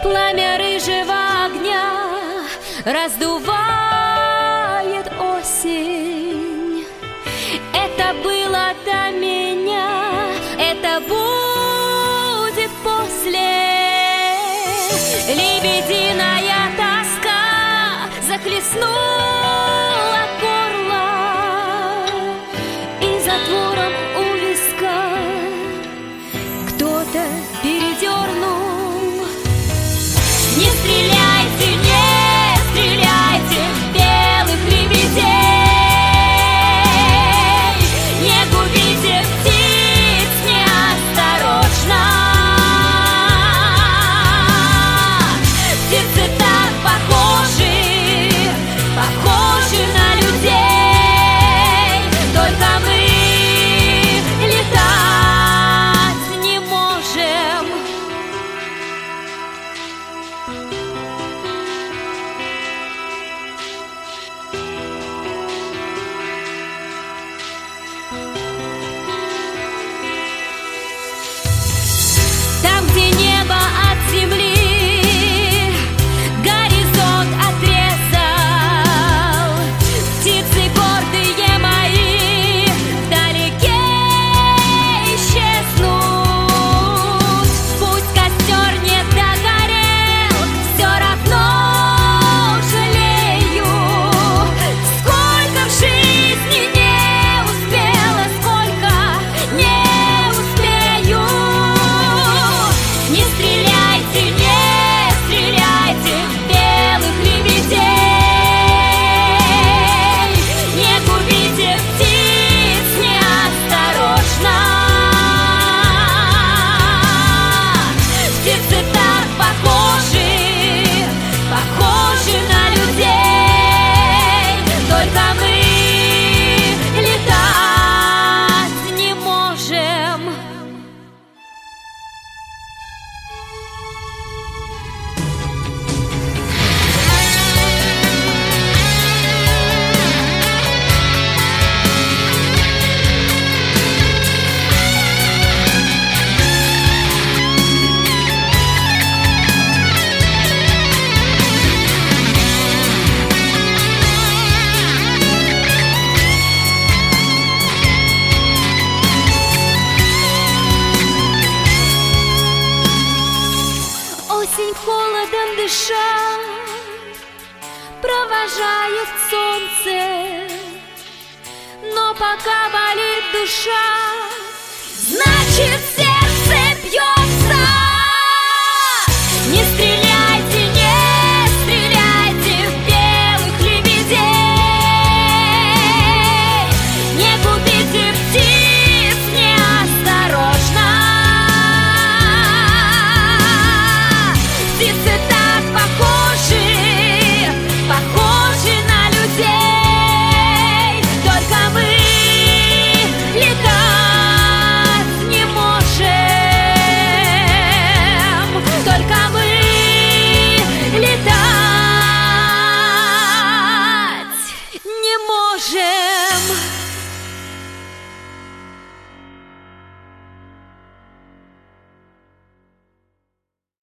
Пламя рыжего огня раздувает осень. Это было до меня, это будет после. Лебединая тоска захлестнула горло, и затвором у виска кто-то передернул. Не стреляйте, не стреляйте в белых лебедей, не губите птиц неосторожно. Птицы так похожи на людей, только мы летать не можем. Там, где небо от земли горизонт отрезал, птицы гордые мои вдалеке исчезнут. Пусть костер не догорел, все равно жалею. Сколько в жизни не успела, сколько не успею. Не стреляйте, не стреляйте в белых лебедей, не губите птиц неосторожно. Птицы так похожи на людей, только мы летать не можем. Осень холодом дыша провожает солнце, но пока болит душа, значит